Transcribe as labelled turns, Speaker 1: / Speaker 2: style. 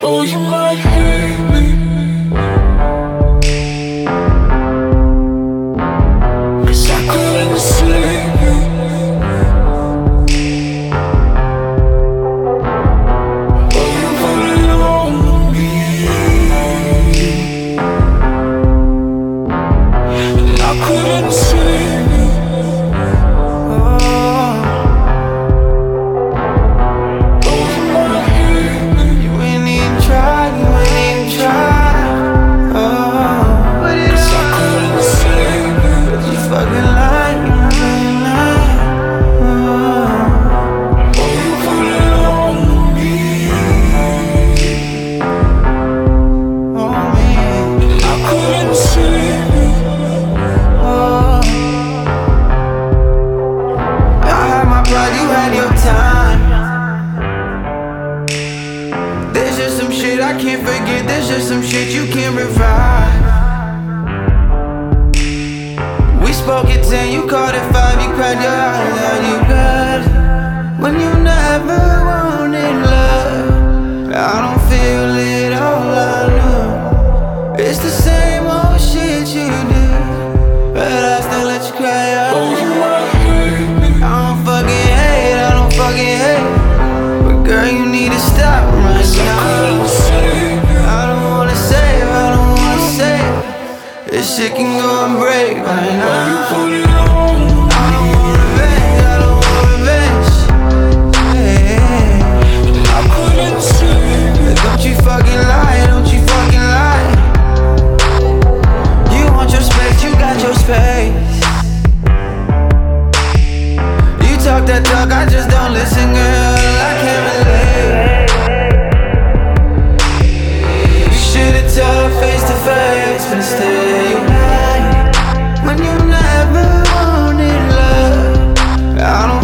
Speaker 1: Oh, you might hate me, 'cause I couldn't save you. Oh, you put it on me, and I couldn't save you. Oh, you might hate me.
Speaker 2: You ain't even try, you ain't even try. But it's
Speaker 1: I couldn't save you.
Speaker 2: you fucking lie, you fucking lie.
Speaker 1: Oh, you put it on me,
Speaker 2: Oh man,
Speaker 1: and I couldn't save you.
Speaker 2: I had my pride, you had your time. There's just some shit I can't forget. There's just some shit you can't revive. We spoke at 10, you called at 5. You cried your eyes out, you cried when you never wanted love. I don't feel it, all I know it's the same old shit you do, but I still let you cry out.
Speaker 1: Oh, you might hate me.
Speaker 2: I don't fucking hate, I don't fucking hate. But girl, you need to stop right
Speaker 1: I
Speaker 2: now.
Speaker 1: couldn't save you.
Speaker 2: I don't wanna save, I don't wanna save. This shit can go and break right
Speaker 1: Oh, you
Speaker 2: now.
Speaker 1: put it on me,
Speaker 2: I don't want revenge, I don't want revenge. Hey,
Speaker 1: and I couldn't save you.
Speaker 2: don't you fucking lie, don't you fucking lie. You want your space, you got your space. You talk that talk, I just don't listen, girl, I can't relate. You should've told her face to face, but instead you lied when you never wanted love. I don't